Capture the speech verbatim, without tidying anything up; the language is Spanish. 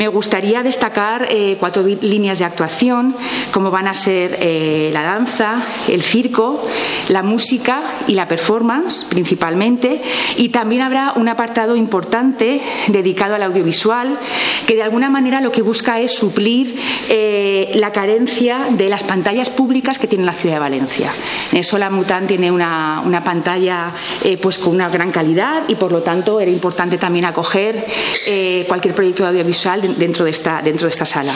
Me gustaría destacar eh, cuatro líneas de actuación, como van a ser eh, la danza, el circo, la música y la performance, principalmente. Y también habrá un apartado importante dedicado al audiovisual, que de alguna manera lo que busca es suplir eh, la carencia de las pantallas públicas que tiene la ciudad de Valencia. En eso la Mutant tiene una, una pantalla eh, pues con una gran calidad y, por lo tanto, era importante también acoger eh, cualquier proyecto audiovisual dentro de esta, dentro de esta sala.